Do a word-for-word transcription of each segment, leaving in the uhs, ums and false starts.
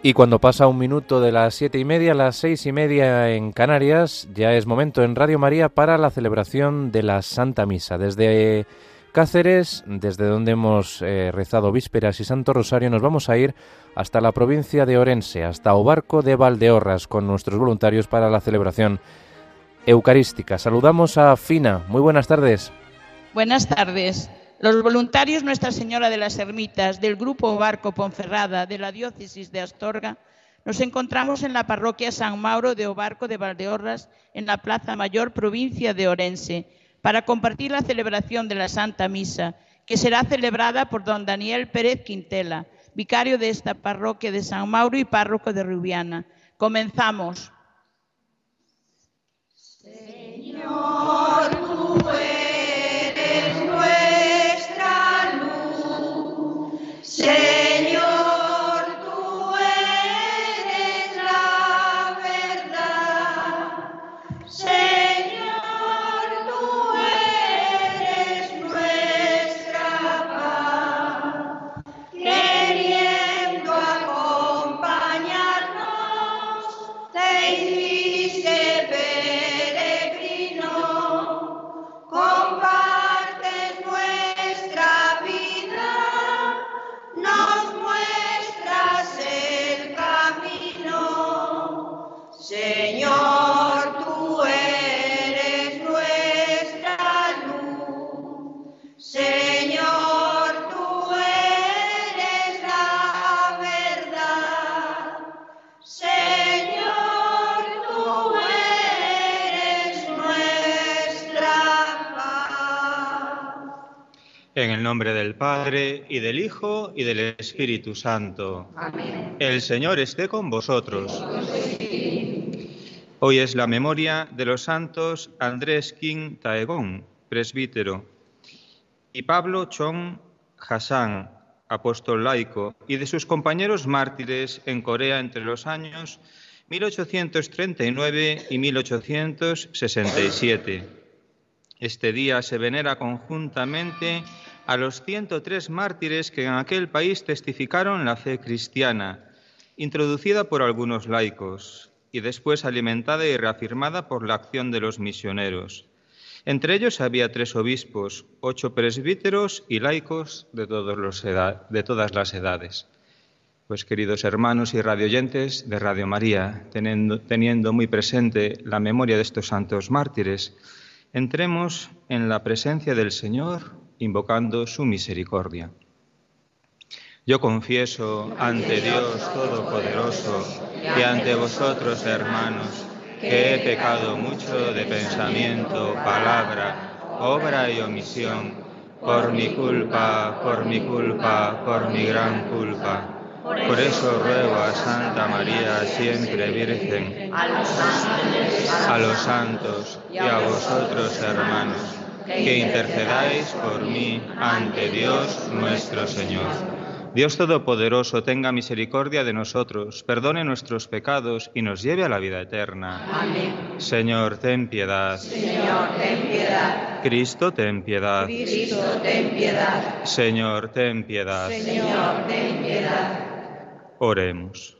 Y cuando pasa un minuto de las siete y media a las seis y media en Canarias, ya es momento en Radio María para la celebración de la Santa Misa. Desde Cáceres, desde donde hemos eh, rezado vísperas y Santo Rosario, nos vamos a ir hasta la provincia de Orense, hasta Obarco de Valdeorras, con nuestros voluntarios para la celebración eucarística. Saludamos a Fina. Muy buenas tardes. Buenas tardes. Los voluntarios Nuestra Señora de las Ermitas del Grupo Obarco Ponferrada de la Diócesis de Astorga nos encontramos en la parroquia San Mauro de Obarco de Valdeorras, en la Plaza Mayor, provincia de Orense, para compartir la celebración de la Santa Misa, que será celebrada por don Daniel Pérez Quintela, vicario de esta parroquia de San Mauro y párroco de Rubiana. Comenzamos. Señor, tú eres nuestra luz. Señor, tú eres la verdad. Señor, tú eres nuestra paz. Queriendo acompañarnos, te hiciste peregrino. Compartes nuestra vida, nos muestras el camino. Señor, tú eres nuestra luz. Señor, tú eres la verdad. Señor, tú eres nuestra paz. En el nombre del Padre, y del Hijo, y del Espíritu Santo. Amén. El Señor esté con vosotros. Hoy es la memoria de los santos Andrés King Taegong, presbítero, y Pablo Chong Hassan, apóstol laico, y de sus compañeros mártires en Corea entre los años mil ochocientos treinta y nueve y mil ochocientos sesenta y siete. Este día se venera conjuntamente a los ciento tres mártires que en aquel país testificaron la fe cristiana, introducida por algunos laicos y después alimentada y reafirmada por la acción de los misioneros. Entre ellos había tres obispos, ocho presbíteros y laicos de, todos los edad, de todas las edades. Pues queridos hermanos y radioyentes de Radio María, teniendo, teniendo muy presente la memoria de estos santos mártires, entremos en la presencia del Señor invocando su misericordia. Yo confieso ante Dios Todopoderoso y ante vosotros, hermanos, que he pecado mucho de pensamiento, palabra, obra y omisión, por mi culpa, por mi culpa, por mi gran culpa. Por eso ruego a Santa María, siempre Virgen, a los ángeles, a los santos y a vosotros, hermanos, que intercedáis por mí ante Dios nuestro Señor. Dios Todopoderoso tenga misericordia de nosotros, perdone nuestros pecados y nos lleve a la vida eterna. Amén. Señor, ten piedad. Señor, ten piedad. Cristo, ten piedad. Cristo, ten piedad. Señor, ten piedad. Señor, ten piedad. Oremos.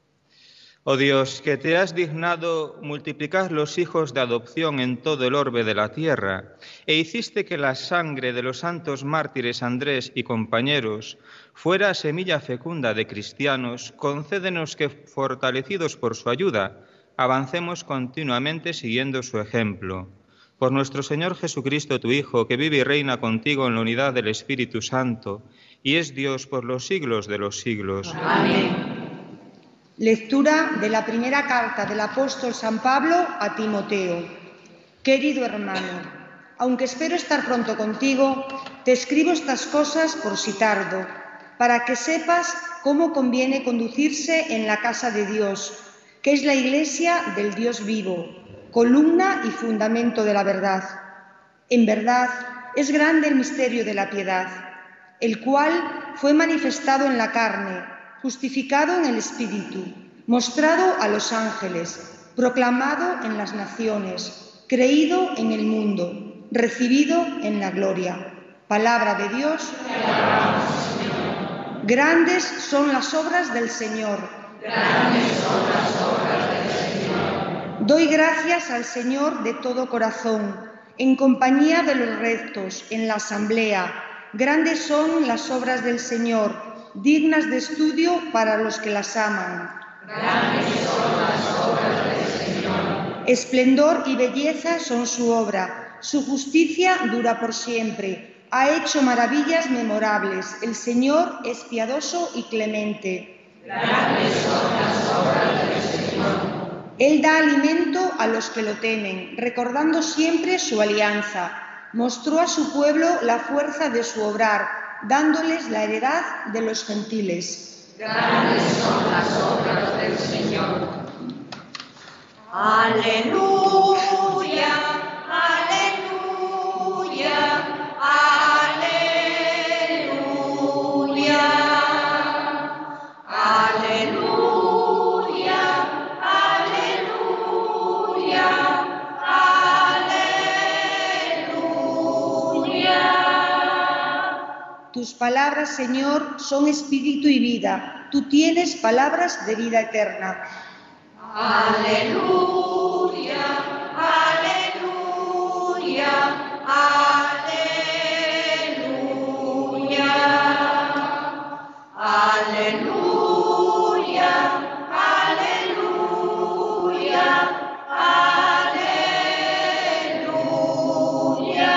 Oh Dios, que te has dignado multiplicar los hijos de adopción en todo el orbe de la tierra, e hiciste que la sangre de los santos mártires Andrés y compañeros fuera semilla fecunda de cristianos, concédenos que, fortalecidos por su ayuda, avancemos continuamente siguiendo su ejemplo. Por nuestro Señor Jesucristo, tu Hijo, que vive y reina contigo en la unidad del Espíritu Santo, y es Dios por los siglos de los siglos. Amén. Lectura de la primera carta del apóstol San Pablo a Timoteo. Querido hermano, aunque espero estar pronto contigo, te escribo estas cosas por si tardo, para que sepas cómo conviene conducirse en la casa de Dios, que es la Iglesia del Dios vivo, columna y fundamento de la verdad. En verdad, es grande el misterio de la piedad, el cual fue manifestado en la carne, justificado en el Espíritu, mostrado a los ángeles, proclamado en las naciones, creído en el mundo, recibido en la gloria. Palabra de Dios. Grandes son las obras del Señor, Grandes son las obras del Señor. Doy gracias al Señor de todo corazón, en compañía de los rectos, en la asamblea. Grandes son las obras del Señor, dignas de estudio para los que las aman. Grandes son las obras del Señor. Esplendor y belleza son su obra, su justicia dura por siempre. Ha hecho maravillas memorables. El Señor es piadoso y clemente. Grandes son las obras del Señor. Él da alimento a los que lo temen, recordando siempre su alianza. Mostró a su pueblo la fuerza de su obrar, dándoles la heredad de los gentiles. Grandes son las obras del Señor. Aleluya, aleluya. Aleluya, aleluya, aleluya, aleluya. Tus palabras, Señor, son espíritu y vida. Tú tienes palabras de vida eterna. Aleluya, aleluya, aleluya. Aleluya, aleluya, aleluya.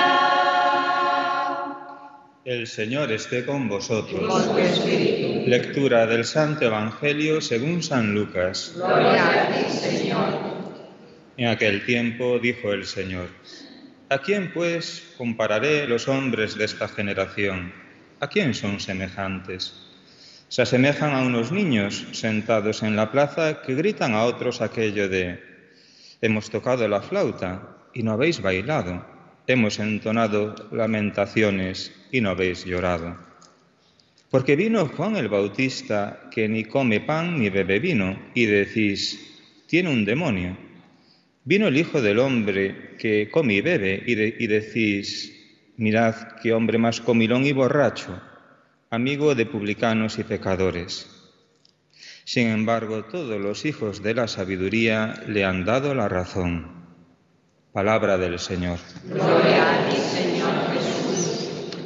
El Señor esté con vosotros. Con tu espíritu. Lectura del Santo Evangelio según San Lucas. Gloria a ti, Señor. En aquel tiempo dijo el Señor: ¿A quién, pues, compararé los hombres de esta generación? ¿A quién son semejantes? Se asemejan a unos niños sentados en la plaza que gritan a otros aquello de: hemos tocado la flauta y no habéis bailado, hemos entonado lamentaciones y no habéis llorado. Porque vino Juan el Bautista, que ni come pan ni bebe vino, y decís: tiene un demonio. Vino el Hijo del Hombre, que come y bebe, y, de, y decís: mirad qué hombre más comilón y borracho, amigo de publicanos y pecadores. Sin embargo, todos los hijos de la sabiduría le han dado la razón. Palabra del Señor. Gloria a ti, Señor Jesús.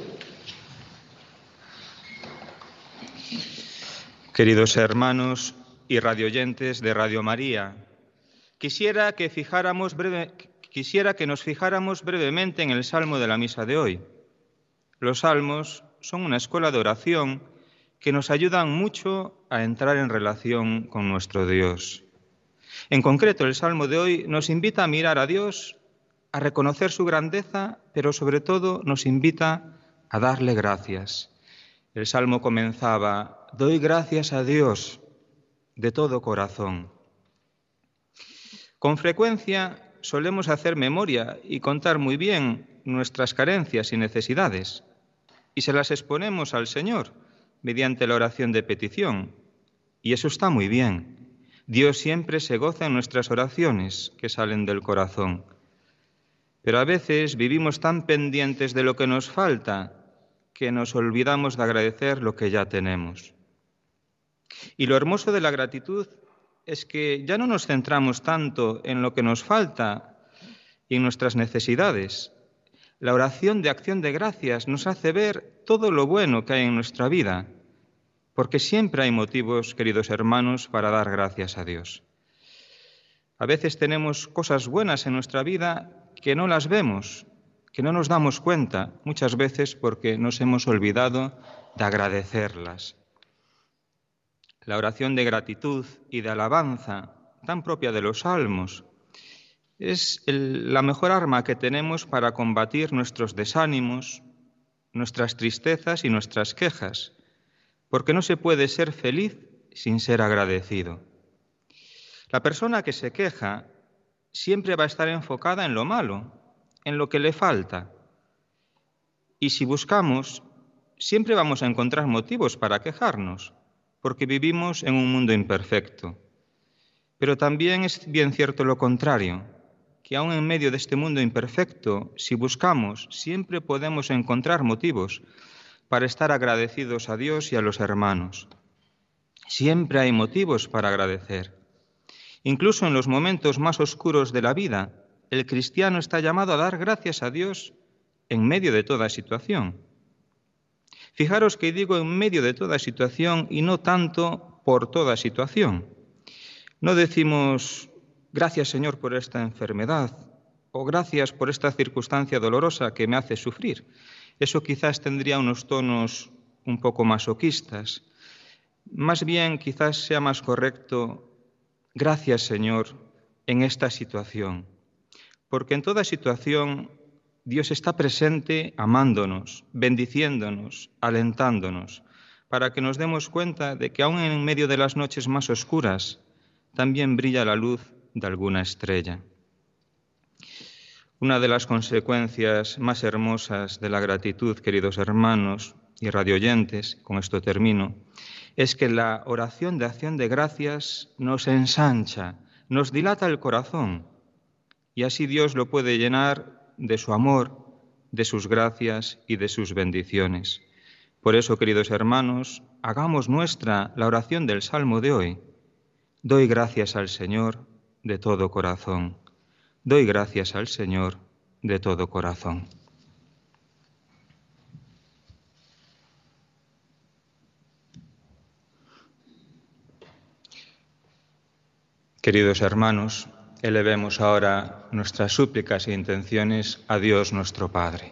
Queridos hermanos y radioyentes de Radio María, quisiera que, fijáramos breve, quisiera que nos fijáramos brevemente en el Salmo de la Misa de hoy. Los salmos son una escuela de oración que nos ayudan mucho a entrar en relación con nuestro Dios. En concreto, el Salmo de hoy nos invita a mirar a Dios, a reconocer su grandeza, pero sobre todo nos invita a darle gracias. El Salmo comenzaba: doy gracias a Dios de todo corazón. Con frecuencia solemos hacer memoria y contar muy bien nuestras carencias y necesidades, y se las exponemos al Señor mediante la oración de petición. Y eso está muy bien. Dios siempre se goza en nuestras oraciones que salen del corazón. Pero a veces vivimos tan pendientes de lo que nos falta que nos olvidamos de agradecer lo que ya tenemos. Y lo hermoso de la gratitud es que ya no nos centramos tanto en lo que nos falta y en nuestras necesidades. La oración de acción de gracias nos hace ver todo lo bueno que hay en nuestra vida, porque siempre hay motivos, queridos hermanos, para dar gracias a Dios. A veces tenemos cosas buenas en nuestra vida que no las vemos, que no nos damos cuenta, muchas veces porque nos hemos olvidado de agradecerlas. La oración de gratitud y de alabanza, tan propia de los salmos, es el, la mejor arma que tenemos para combatir nuestros desánimos, nuestras tristezas y nuestras quejas, porque no se puede ser feliz sin ser agradecido. La persona que se queja siempre va a estar enfocada en lo malo, en lo que le falta. Y si buscamos, siempre vamos a encontrar motivos para quejarnos, porque vivimos en un mundo imperfecto. Pero también es bien cierto lo contrario, que aún en medio de este mundo imperfecto, si buscamos, siempre podemos encontrar motivos para estar agradecidos a Dios y a los hermanos. Siempre hay motivos para agradecer. Incluso en los momentos más oscuros de la vida, el cristiano está llamado a dar gracias a Dios en medio de toda situación. Fijaros que digo en medio de toda situación y no tanto por toda situación. No decimos gracias, Señor, por esta enfermedad o gracias por esta circunstancia dolorosa que me hace sufrir. Eso quizás tendría unos tonos un poco masoquistas. Más bien, quizás sea más correcto, gracias, Señor, en esta situación. Porque en toda situación Dios está presente amándonos, bendiciéndonos, alentándonos, para que nos demos cuenta de que aún en medio de las noches más oscuras también brilla la luz de alguna estrella. Una de las consecuencias más hermosas de la gratitud, queridos hermanos y radioyentes, con esto termino, es que la oración de acción de gracias nos ensancha, nos dilata el corazón, y así Dios lo puede llenar de su amor, de sus gracias y de sus bendiciones. Por eso, queridos hermanos, hagamos nuestra la oración del Salmo de hoy. Doy gracias al Señor de todo corazón. Doy gracias al Señor de todo corazón. Queridos hermanos, elevemos ahora nuestras súplicas e intenciones a Dios nuestro Padre.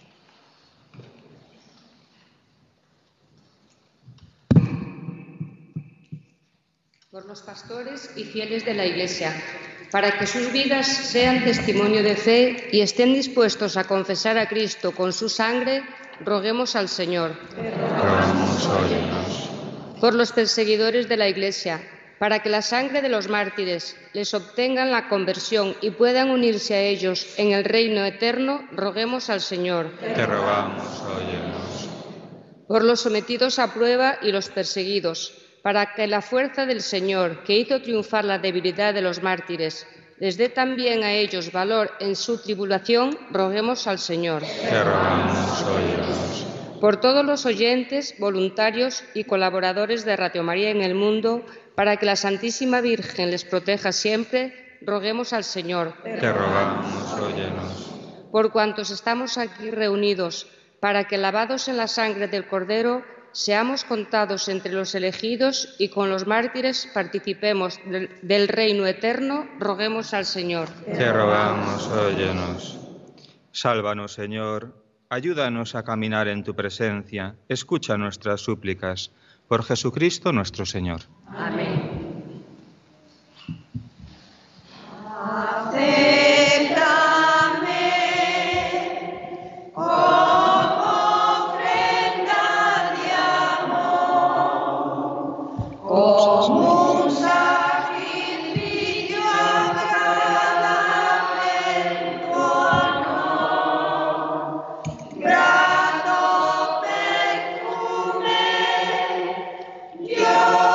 Por los pastores y fieles de la Iglesia, para que sus vidas sean testimonio de fe y estén dispuestos a confesar a Cristo con su sangre, roguemos al Señor. Rogamos, óyenos. Por los perseguidores de la Iglesia, para que la sangre de los mártires les obtengan la conversión y puedan unirse a ellos en el reino eterno, roguemos al Señor. Te rogamos, óyenos. Por los sometidos a prueba y los perseguidos, para que la fuerza del Señor, que hizo triunfar la debilidad de los mártires, les dé también a ellos valor en su tribulación, roguemos al Señor. Te rogamos, óyenos. Por todos los oyentes, voluntarios y colaboradores de Radio María en el mundo, para que la Santísima Virgen les proteja siempre, roguemos al Señor. Te rogamos, óyenos. Por cuantos estamos aquí reunidos, para que lavados en la sangre del Cordero, seamos contados entre los elegidos y con los mártires participemos del, del reino eterno, roguemos al Señor. Te rogamos, óyenos. Sálvanos, Señor. Ayúdanos a caminar en tu presencia. Escucha nuestras súplicas. Por Jesucristo nuestro Señor. Amén. Acéptame como ofrenda de amor, como un sacrificio agradable en tu honor. Grato perfume, yo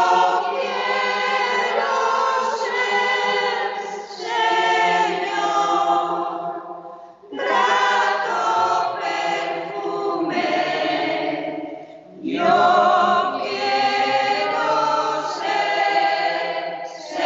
quiero ser, Señor. Grato perfume, yo quiero ser,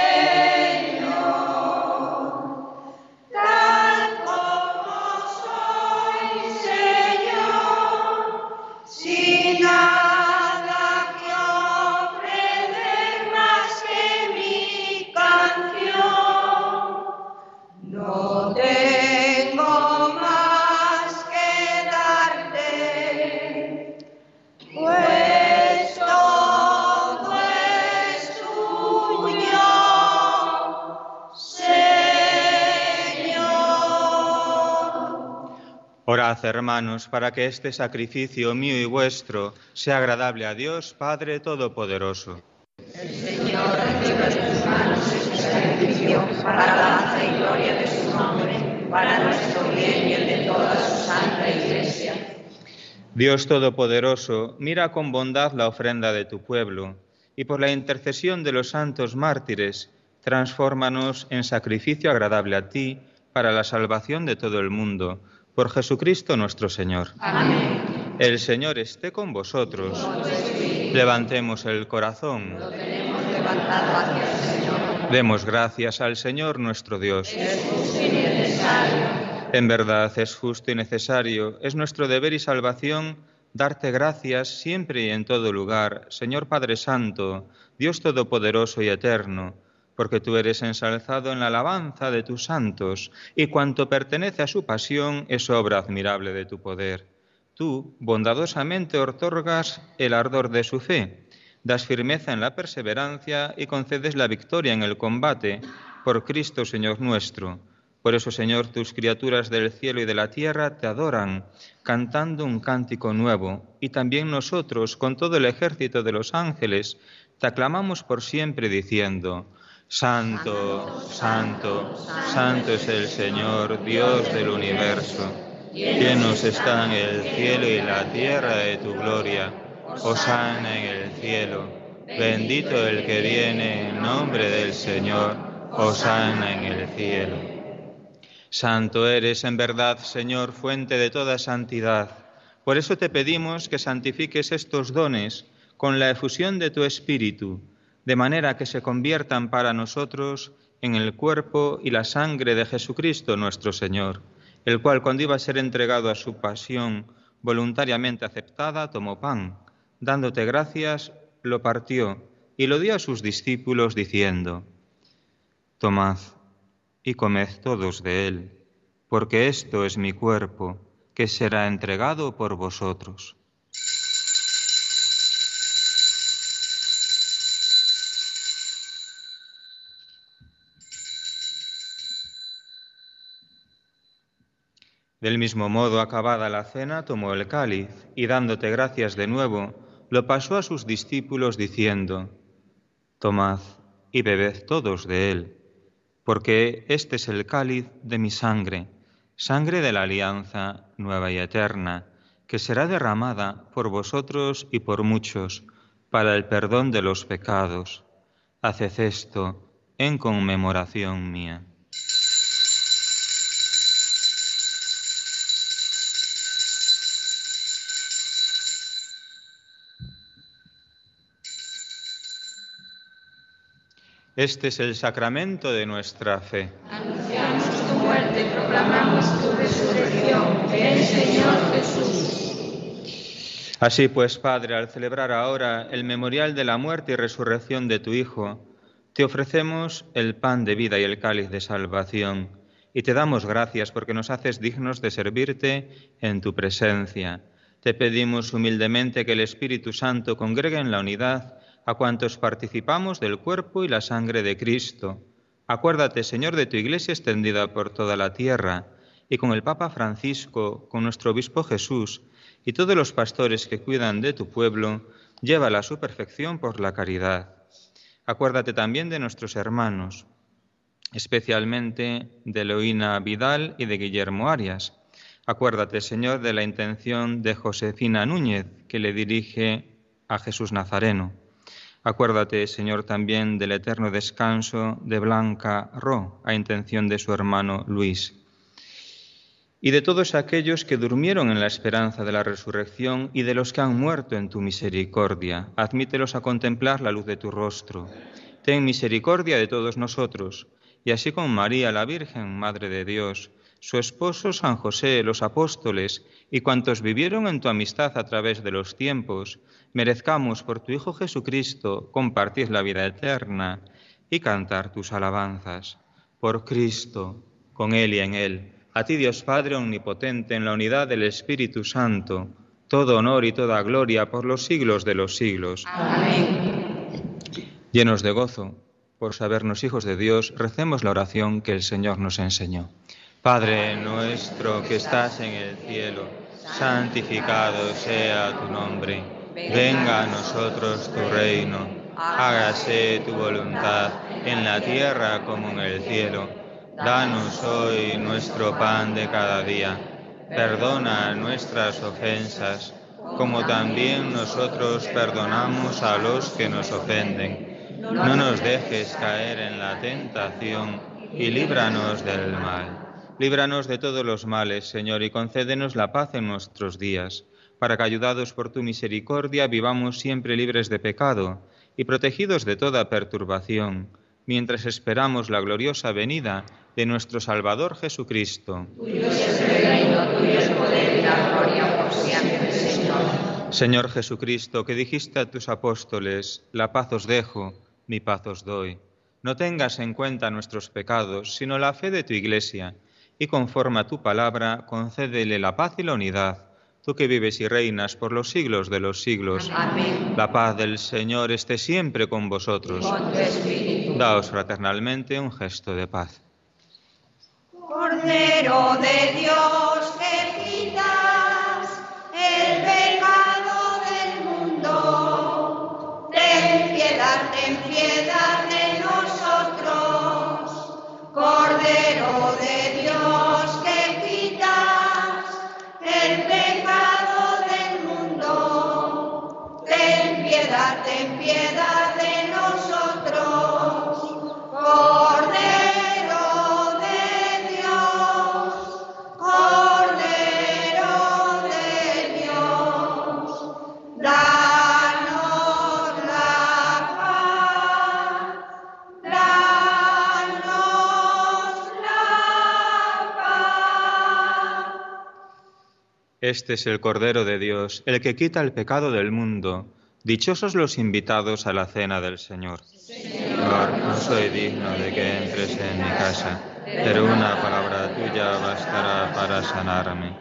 Señor. Tal como soy, Señor, sin nada que ofrecer más que mi canción. No tengo más que darte, pues todo es tuyo, Señor. Orad, hermanos, para que este sacrificio mío y vuestro sea agradable a Dios, Padre Todopoderoso. Señor, reciba de tus manos este sacrificio para alabanza y gloria de su nombre, para nuestro bien y el de toda su santa Iglesia. Dios Todopoderoso, mira con bondad la ofrenda de tu pueblo y por la intercesión de los santos mártires, transfórmanos en sacrificio agradable a ti para la salvación de todo el mundo. Por Jesucristo nuestro Señor. Amén. El Señor esté con vosotros. Levantemos el corazón. Lo tenemos levantado hacia el Señor. Demos gracias al Señor nuestro Dios. Es justo y necesario. En verdad es justo y necesario, es nuestro deber y salvación darte gracias siempre y en todo lugar, Señor Padre Santo, Dios Todopoderoso y Eterno, porque tú eres ensalzado en la alabanza de tus santos, y cuanto pertenece a su pasión es obra admirable de tu poder. Tú, bondadosamente, otorgas el ardor de su fe, das firmeza en la perseverancia y concedes la victoria en el combate, por Cristo Señor nuestro. Por eso, Señor, tus criaturas del cielo y de la tierra te adoran, cantando un cántico nuevo, y también nosotros, con todo el ejército de los ángeles, te aclamamos por siempre diciendo: Santo, Santo, Santo es el Señor, Dios del universo. Llenos están el cielo y la tierra de tu gloria. Hosana en el cielo. Bendito el que viene en nombre del Señor. Hosana en el cielo. Santo eres en verdad, Señor, fuente de toda santidad. Por eso te pedimos que santifiques estos dones con la efusión de tu Espíritu, de manera que se conviertan para nosotros en el cuerpo y la sangre de Jesucristo nuestro Señor, el cual, cuando iba a ser entregado a su pasión voluntariamente aceptada, tomó pan, dándote gracias, lo partió y lo dio a sus discípulos diciendo: Tomad y comed todos de él, porque esto es mi cuerpo, que será entregado por vosotros. Del mismo modo, acabada la cena, tomó el cáliz y, dándote gracias de nuevo, lo pasó a sus discípulos diciendo: Tomad y bebed todos de él, porque este es el cáliz de mi sangre, sangre de la alianza nueva y eterna, que será derramada por vosotros y por muchos para el perdón de los pecados. Haced esto en conmemoración mía. Este es el sacramento de nuestra fe. Anunciamos tu muerte y proclamamos tu resurrección. Ven, Señor Jesús. Así pues, Padre, al celebrar ahora el memorial de la muerte y resurrección de tu Hijo, te ofrecemos el pan de vida y el cáliz de salvación, y te damos gracias porque nos haces dignos de servirte en tu presencia. Te pedimos humildemente que el Espíritu Santo congregue en la unidad a cuantos participamos del cuerpo y la sangre de Cristo. Acuérdate, Señor, de tu Iglesia extendida por toda la tierra, y con el Papa Francisco, con nuestro Obispo Jesús, y todos los pastores que cuidan de tu pueblo, llévala a su perfección por la caridad. Acuérdate también de nuestros hermanos, especialmente de Eloína Vidal y de Guillermo Arias. Acuérdate, Señor, de la intención de Josefina Núñez, que le dirige a Jesús Nazareno. Acuérdate, Señor, también del eterno descanso de Blanca Ro, a intención de su hermano Luis, y de todos aquellos que durmieron en la esperanza de la resurrección y de los que han muerto en tu misericordia. Admítelos a contemplar la luz de tu rostro. Ten misericordia de todos nosotros, y así con María, la Virgen, Madre de Dios, su esposo San José, los apóstoles y cuantos vivieron en tu amistad a través de los tiempos, merezcamos por tu Hijo Jesucristo compartir la vida eterna y cantar tus alabanzas. Por Cristo, con Él y en Él, a ti Dios Padre omnipotente, en la unidad del Espíritu Santo, todo honor y toda gloria por los siglos de los siglos. Amén. Llenos de gozo, por sabernos hijos de Dios, recemos la oración que el Señor nos enseñó. Padre nuestro que estás en el cielo, santificado sea tu nombre. Venga a nosotros tu reino. Hágase tu voluntad en la tierra como en el cielo. Danos hoy nuestro pan de cada día. Perdona nuestras ofensas, como también nosotros perdonamos a los que nos ofenden. No nos dejes caer en la tentación y líbranos del mal. Líbranos de todos los males, Señor, y concédenos la paz en nuestros días, para que, ayudados por tu misericordia, vivamos siempre libres de pecado y protegidos de toda perturbación, mientras esperamos la gloriosa venida de nuestro Salvador Jesucristo. Tuyo es el reino, tuyo es el poder y la gloria por siempre, Señor. Señor Jesucristo, que dijiste a tus apóstoles, la paz os dejo, mi paz os doy. No tengas en cuenta nuestros pecados, sino la fe de tu Iglesia, y conforme a tu palabra, concédele la paz y la unidad, tú que vives y reinas por los siglos de los siglos. Amén. La paz del Señor esté siempre con vosotros. Con tu espíritu. Daos fraternalmente un gesto de paz. Cordero de Dios, que quitas el pecado del mundo, ten piedad, ten piedad de nosotros. Cordero de Dios, que quitas el pecado del mundo, ten piedad, ten piedad de nosotros. Cordero de Dios, Cordero de Dios, danos la paz, danos la paz. Este es el Cordero de Dios, el que quita el pecado del mundo. Dichosos los invitados a la cena del Señor. Señor, no soy digno de que entres en mi casa, pero una palabra tuya bastará para sanarme.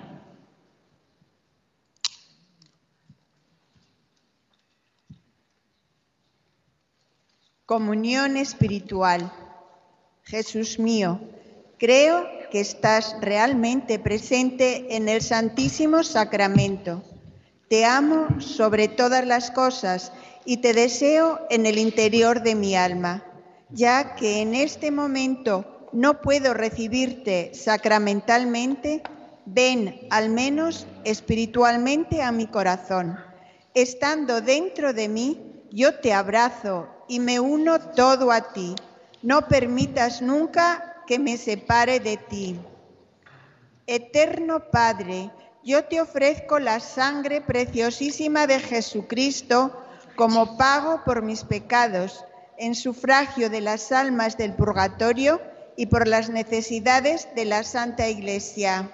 Comunión espiritual. Jesús mío, creo que estás realmente presente en el Santísimo Sacramento. Te amo sobre todas las cosas y te deseo en el interior de mi alma, ya que en este momento no puedo recibirte sacramentalmente. Ven al menos espiritualmente a mi corazón. Estando dentro de mí, yo te abrazo y me uno todo a ti. No permitas nunca que me separe de ti. Eterno Padre, yo te ofrezco la sangre preciosísima de Jesucristo como pago por mis pecados, en sufragio de las almas del purgatorio y por las necesidades de la Santa Iglesia.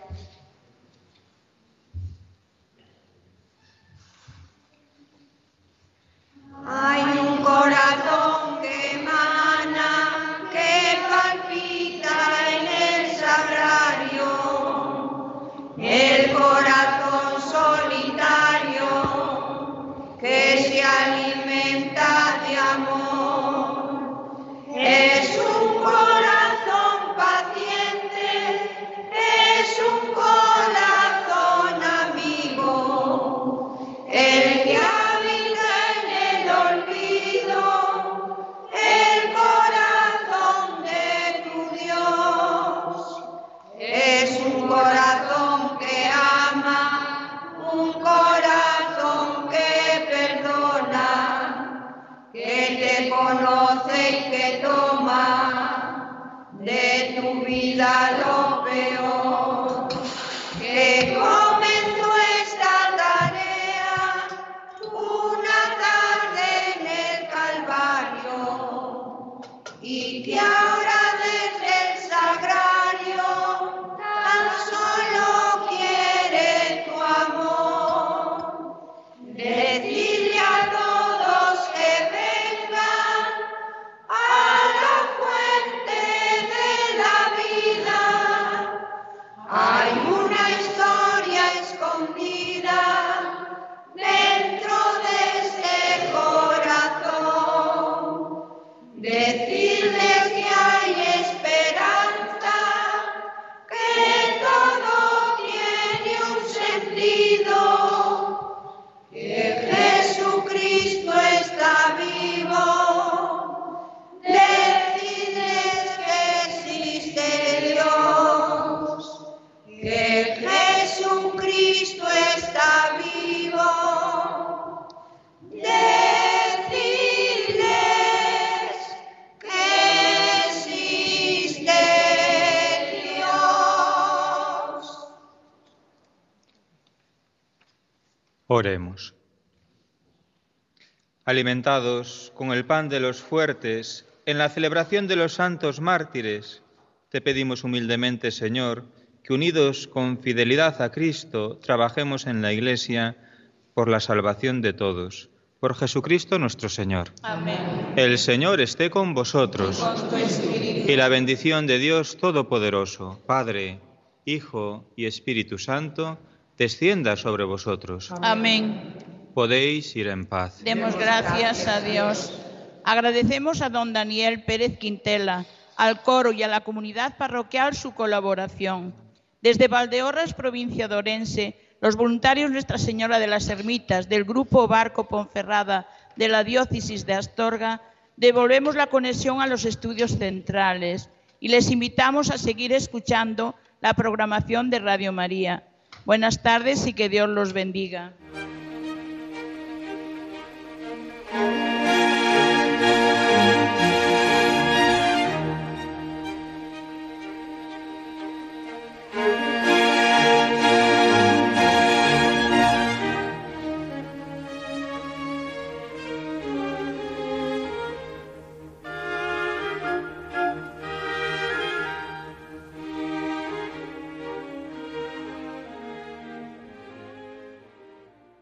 Hay un corazón que emana, que palpita en el sagrario, el corazón solitario que se alimenta de amor. Es un corazón paciente, es un corazón amigo, el que corazón que ama, un corazón que perdona, que te conoce y que toma de tu vida lo peor, que comenzó esta tarea una tarde en el Calvario y que ahora desde el sagrario tan solo quiere tu amor. Decirle a todos que vengan a la fuente de la vida. Hay una historia Oremos. Alimentados con el pan de los fuertes, en la celebración de los santos mártires, te pedimos humildemente, Señor, que unidos con fidelidad a Cristo, trabajemos en la Iglesia por la salvación de todos. Por Jesucristo nuestro Señor. Amén. El Señor esté con vosotros. Y con tu espíritu. Y la bendición de Dios Todopoderoso, Padre, Hijo y Espíritu Santo, descienda sobre vosotros. Amén. Podéis ir en paz. Demos gracias a Dios. Agradecemos a don Daniel Pérez Quintela, al coro y a la comunidad parroquial su colaboración. Desde Valdeorras, provincia de Orense, los voluntarios Nuestra Señora de las Ermitas del Grupo Barco Ponferrada de la Diócesis de Astorga, devolvemos la conexión a los estudios centrales y les invitamos a seguir escuchando la programación de Radio María. Buenas tardes y que Dios los bendiga.